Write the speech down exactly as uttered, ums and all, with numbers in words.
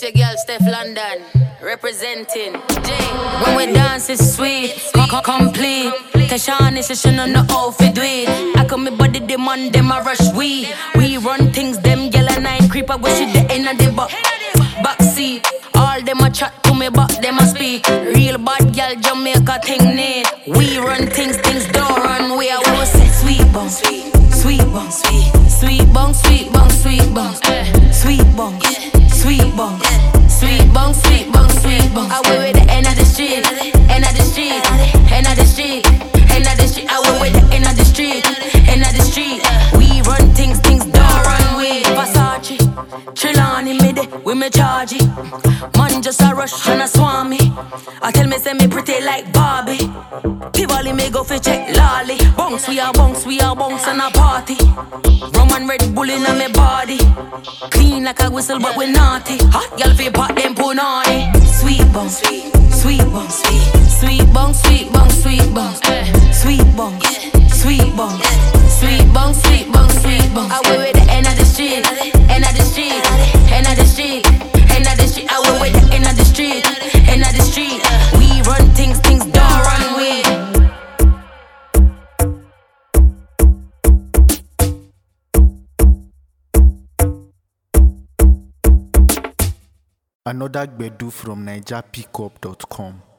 your girl Steph London, representing J. When we dance it's sweet, com- com- complete. Tashani session on the outfit with. I come me body demand them a rush we. We run things them girl and I creep. I wish it the end of the back backseat. All them a chat to me but them a speak. Real bad girl Jamaica thing need. We run things, things don't run. We are always say sweet bong, sweet, sweet bong, sweet, sweet bong, sweet bong, sweet bong, sweet bong, sweet bong, sweet bong, sweet bong, sweet bong. I went with the end of the street, end of the street, end of the street, end of the street. I went with the end of the street, end of the street. We run things, things don't run. We Versace, Trelawney me de, we me charge it. Man just a rush and a swarm me. I tell me say me pretty like Barbie. Tivoli me go fi check lolly. Bounce we a bounce, we a bounce and a party. Rum and Red Bull in a me body. Clean like a whistle but we naughty. Hot girl fi pot them punani. Sweet bong, sweet, sweet bong, sweet, sweet bong, sweet bong, sweet bong, sweet bong, sweet bong, sweet bong, sweet bong, sweet bong. I went with the end of the street, end of the street, end of the street, end of the street. I went with the end of the street, end of the street. We run things, things don't run we. Another Gbedu from Niger Pickup dot com.